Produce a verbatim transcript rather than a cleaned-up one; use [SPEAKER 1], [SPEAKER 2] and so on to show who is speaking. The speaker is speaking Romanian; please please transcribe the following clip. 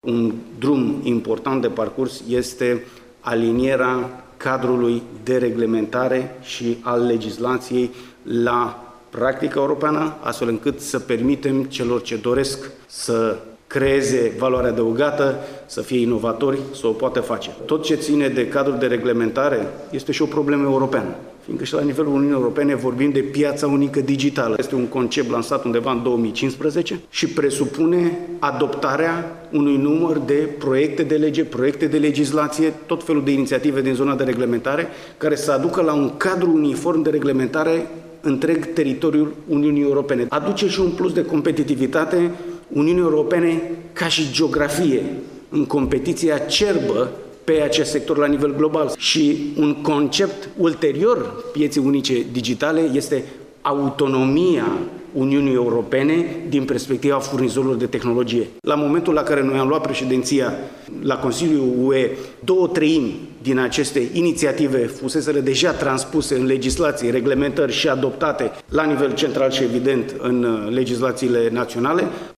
[SPEAKER 1] Un drum important de parcurs este alinierea cadrului de reglementare și al legislației la practica europeană, astfel încât să permitem celor ce doresc să creeze valoare adăugată, să fie inovatori, să o poată face. Tot ce ține de cadrul de reglementare este și o problemă europeană, fiindcă și la nivelul Uniunii Europene vorbim de piața unică digitală. Este un concept lansat undeva în două mii cincisprezece și presupune adoptarea unui număr de proiecte de lege, proiecte de legislație, tot felul de inițiative din zona de reglementare, care să aducă la un cadru uniform de reglementare întreg teritoriul Uniunii Europene. Aduce și un plus de competitivitate Uniunii Europene ca și geografie în competiția acerbă pe acest sector la nivel global. Și un concept ulterior pieței unice digitale este autonomia Uniunii Europene din perspectiva furnizorilor de tehnologie. La momentul la care noi am luat președinția la Consiliul U E, două treimi din aceste inițiative fuseseră deja transpuse în legislație, reglementări și adoptate la nivel central și evident în legislațiile naționale.